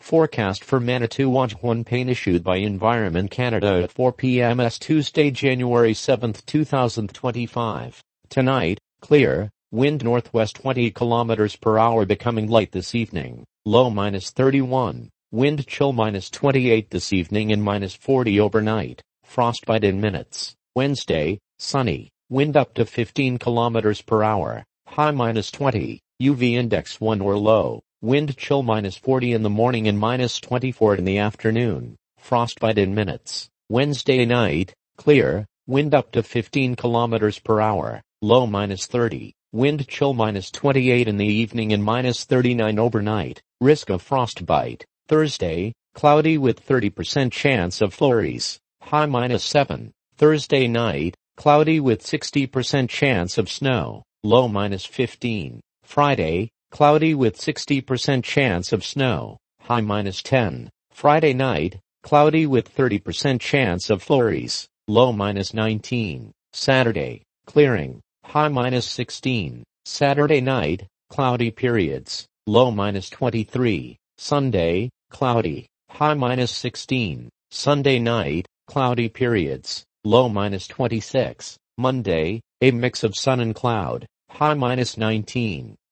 Forecast for Manitowoc Pain issued by Environment Canada at 4 p.m. Tuesday, January 7, 2025. Tonight, clear, wind northwest 20 km per hour becoming light this evening, low -31, wind chill -28 this evening and -40 overnight, frostbite in minutes. Wednesday, sunny, wind up to 15 km per hour, high -20, UV index 1 or low. Wind chill -40 in the morning and -24 in the afternoon, frostbite in minutes. Wednesday night, clear, wind up to 15 km per hour, low -30, wind chill -28 in the evening and -39 overnight, risk of frostbite. Thursday, cloudy with 30% chance of flurries, high -7. Thursday night, cloudy with 60% chance of snow, low -15. Friday, cloudy with 60% chance of snow, high -10. Friday night, cloudy with 30% chance of flurries, low -19. Saturday, clearing, high -16. Saturday night, cloudy periods, low -23. Sunday, cloudy, high -16. Sunday night, cloudy periods, low -26. Monday, a mix of sun and cloud, high -19.